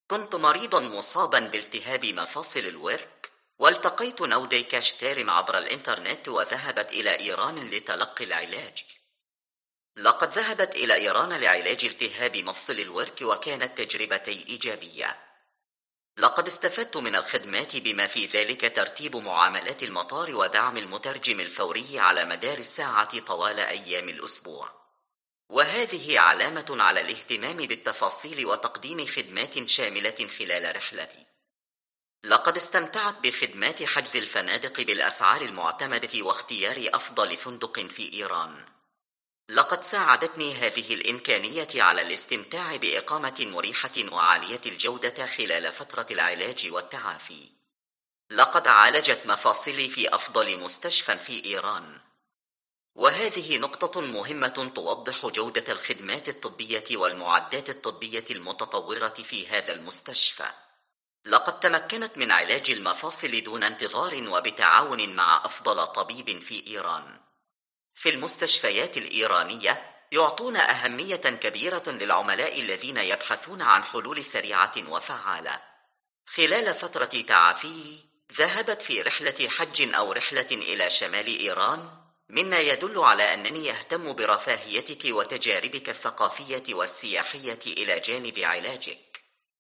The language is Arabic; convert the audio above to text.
كنت مريضا مصابا بالتهاب مفاصل الورك، والتقيت نودي كاشتيرم عبر الإنترنت وذهبت إلى إيران لتلقي العلاج. لقد ذهبت إلى إيران لعلاج التهاب مفصل الورك، وكانت تجربتي إيجابية. لقد استفدت من الخدمات بما في ذلك ترتيب معاملات المطار ودعم المترجم الفوري على مدار الساعة طوال أيام الأسبوع، وهذه علامة على الاهتمام بالتفاصيل وتقديم خدمات شاملة خلال رحلتي. لقد استمتعت بخدمات حجز الفنادق بالأسعار المعتمدة واختيار أفضل فندق في إيران. لقد ساعدتني هذه الإمكانية على الاستمتاع بإقامة مريحة وعالية الجودة خلال فترة العلاج والتعافي. لقد عالجت مفاصلي في أفضل مستشفى في إيران، وهذه نقطة مهمة توضح جودة الخدمات الطبية والمعدات الطبية المتطورة في هذا المستشفى. لقد تمكنت من علاج المفاصل دون انتظار وبتعاون مع أفضل طبيب في إيران. في المستشفيات الإيرانية يعطون أهمية كبيرة للعملاء الذين يبحثون عن حلول سريعة وفعالة. خلال فترة تعافيي ذهبت في رحلة حج أو رحلة إلى شمال إيران، مما يدل على أنني أهتم برفاهيتك وتجاربك الثقافية والسياحية إلى جانب علاجك.